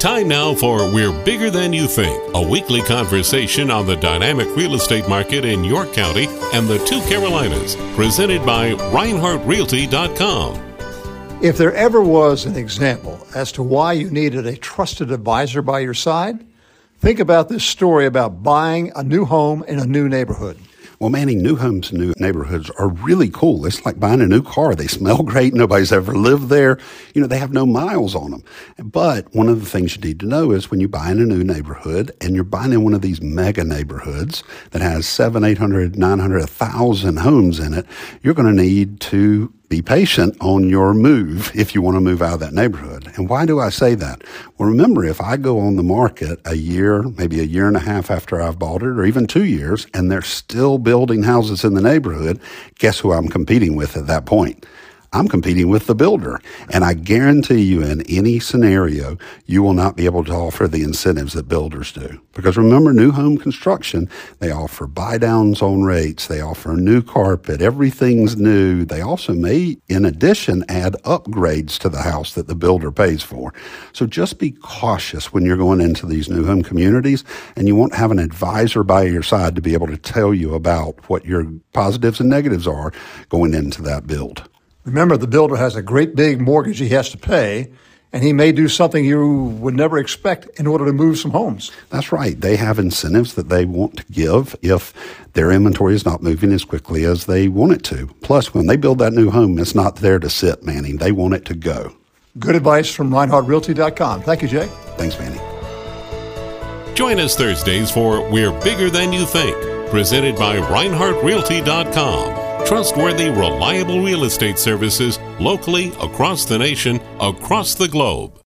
Time now for We're Bigger Than You Think, a weekly conversation on the dynamic real estate market in York County and the two Carolinas, presented by ReinhardtRealty.com. If there ever was an example as to why you needed a trusted advisor by your side, think about this story about buying a new home in a new neighborhood. Well, Manny, new homes in new neighborhoods are really cool. It's like buying a new car. They smell great. Nobody's ever lived there. You know, they have no miles on them. But one of the things you need to know is when you buy in a new neighborhood and you're buying in one of these mega neighborhoods that has 700, 800, 900, 1,000 homes in it, you're going to need to be patient on your move if you want to move out of that neighborhood. And why do I say that? Well, remember, if I go on the market a year, maybe a year and a half after I've bought it, or even 2 years, and they're still building houses in the neighborhood, guess who I'm competing with at that point? I'm competing with the builder. And I guarantee you in any scenario, you will not be able to offer the incentives that builders do. Because remember, new home construction, they offer buy downs on rates. They offer new carpet. Everything's new. They also may, in addition, add upgrades to the house that the builder pays for. So just be cautious when you're going into these new home communities, and you won't have an advisor by your side to be able to tell you about what your positives and negatives are going into that build. Remember, the builder has a great big mortgage he has to pay, and he may do something you would never expect in order to move some homes. That's right. They have incentives that they want to give if their inventory is not moving as quickly as they want it to. Plus, when they build that new home, it's not there to sit, Manny. They want it to go. Good advice from ReinhardtRealty.com. Thank you, Jay. Thanks, Manny. Join us Thursdays for We're Bigger Than You Think, presented by ReinhardtRealty.com. Trustworthy, reliable real estate services locally, across the nation, across the globe.